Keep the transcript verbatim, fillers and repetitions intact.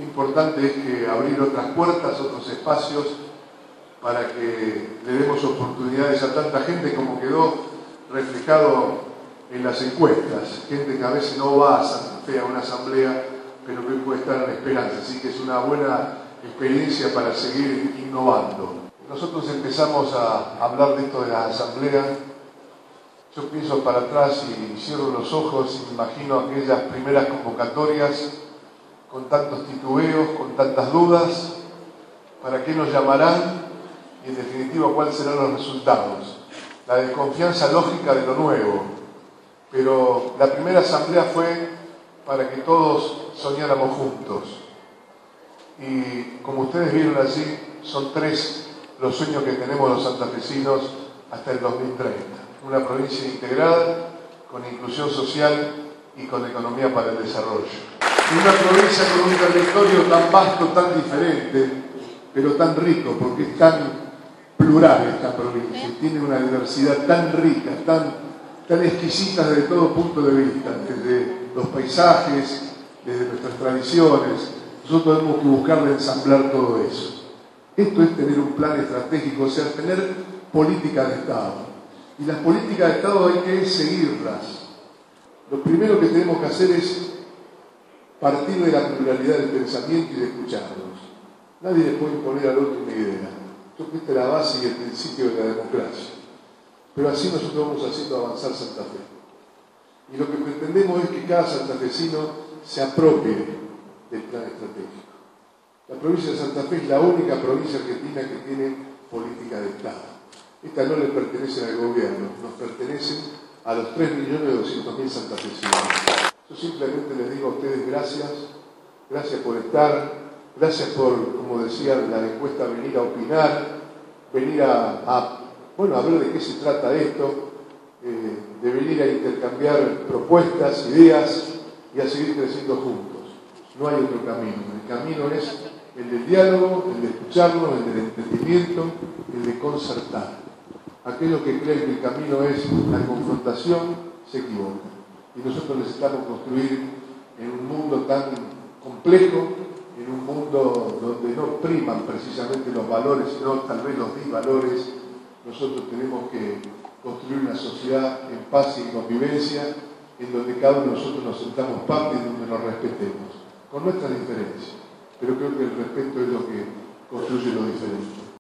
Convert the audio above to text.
Qué importante es que abrir otras puertas, otros espacios, para que le demos oportunidades a tanta gente como quedó reflejado en las encuestas. Gente que a veces no va a Santa Fe a una asamblea, pero que puede estar en esperanza. Así que es una buena experiencia para seguir innovando. Nosotros empezamos a hablar de esto de las asambleas. Yo pienso para atrás y cierro los ojos y me imagino aquellas primeras convocatorias con tantos titubeos, con tantas dudas, ¿para qué nos llamarán? Y en definitiva, ¿cuáles serán los resultados? La desconfianza lógica de lo nuevo. Pero la primera asamblea fue para que todos soñáramos juntos. Y como ustedes vieron allí, son tres los sueños que tenemos los santafesinos hasta el dos mil treinta. Una provincia integrada, con inclusión social y con economía para el desarrollo. Una provincia con un territorio tan vasto, tan diferente, pero tan rico, porque es tan plural esta provincia, tiene una diversidad tan rica, tan, tan exquisita desde todo punto de vista, desde los paisajes, desde nuestras tradiciones. Nosotros tenemos que buscar de ensamblar todo eso. Esto es tener un plan estratégico, o sea, tener política de Estado. Y las políticas de Estado hay que seguirlas. Lo primero que tenemos que hacer es partir de la pluralidad del pensamiento y de escucharnos. Nadie le puede imponer al otro una idea. Esto es la base y el principio de la democracia. Pero así nosotros vamos haciendo avanzar Santa Fe. Y lo que pretendemos es que cada santafesino se apropie del plan estratégico. La provincia de Santa Fe es la única provincia argentina que tiene política de Estado. Estas no le pertenecen al gobierno, nos pertenecen a los tres millones doscientos mil santafesinos. Yo simplemente les digo a ustedes gracias, gracias por estar, gracias por, como decía la encuesta, venir a opinar, venir a, a, bueno, a ver de qué se trata esto, eh, de venir a intercambiar propuestas, ideas y a seguir creciendo juntos. No hay otro camino. El camino es el del diálogo, el de escucharnos, el del entendimiento, el de concertar. Aquellos que creen que el camino es la confrontación se equivocan. Y nosotros necesitamos construir en un mundo tan complejo, en un mundo donde no priman precisamente los valores, sino tal vez los disvalores. Nosotros tenemos que construir una sociedad en paz y en convivencia, en donde cada uno de nosotros nos sentamos parte y donde nos respetemos, con nuestras diferencias. Pero creo que el respeto es lo que construye lo diferente.